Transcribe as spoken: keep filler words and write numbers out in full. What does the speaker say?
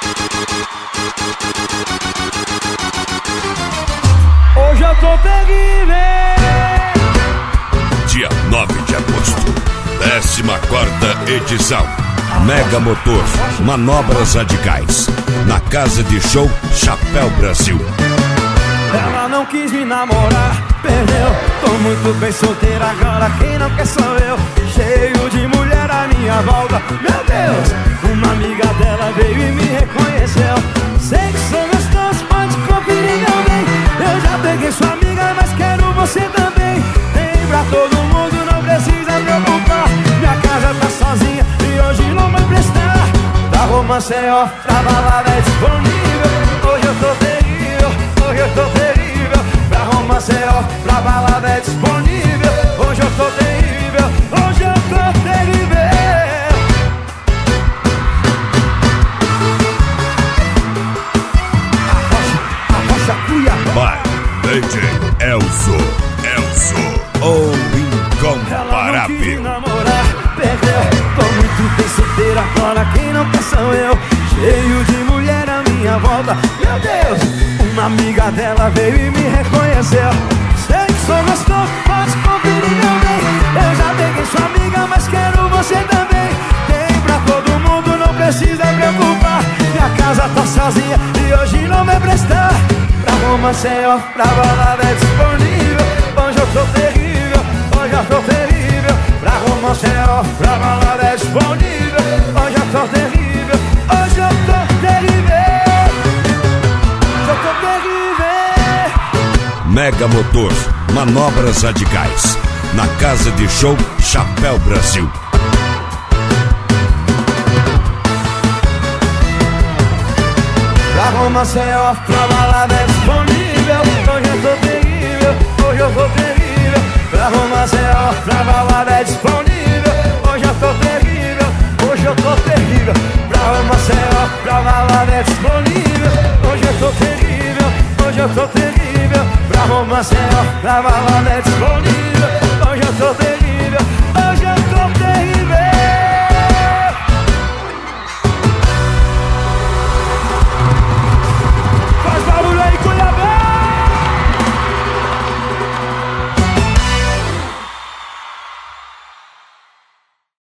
Hoje eu tô terrível. Dia nove de agosto, décima quarta edição. Mega Motor, manobras radicais. Na casa de show Chapéu Brasil. Ela não quis me namorar, perdeu. Tô muito bem solteira agora, quem não quer sou eu. Cheio de mulher à minha volta, meu Deus. Uma amiga dela veio e me reconheceu. Sei que sou gostoso, pode conferir meu bem. Eu já peguei sua amiga, mas quero você também. Tem pra todo mundo, não precisa preocupar. Minha casa tá sozinha e hoje não vai prestar. Pra romance é off, pra balada é disponível. Hoje eu tô terrível, hoje eu tô terrível. Pra romance é off, pra balada é disponível. Hoje eu tô terrível, hoje eu tô terrível. Arrocha, arrocha, Cuiabá. Vai, D J Elzo, Elzo, o incomparável. Ela não quis namorar, perdeu. Tô muito bem solteira agora, quem não quer sou eu. Cheio de mulher à minha volta, meu Deus. Uma amiga dela veio e me reconheceu. Sei que sou gostoso, pode conferir meu bem. Eu já peguei sua amiga, mas quero você também. Tem pra todo mundo, não precisa preocupar. Minha casa tá sozinha e hoje não vai prestar. Pra romance é off, pra balada é disponível. Hoje eu tô terrível, hoje eu tô terrível. Pra romance é off, pra balada é disponível. Hoje eu tô terrível, hoje eu tô terrível. Hoje eu tô terrível. Mega Motor, manobras radicais. Na casa de show Chapéu Brasil. Pra romance é off, pra balada é disponível. Hoje eu tô terrível, hoje eu tô terrível. Pra romance é off, pra balada é disponível. Hoje eu tô terrível, hoje eu tô terrível. Pra romance é off, pra balada é disponível. Hoje eu tô terrível, hoje eu tô terrível. Pra romance é off, pra balada é disponível. Hoje eu tô terrível.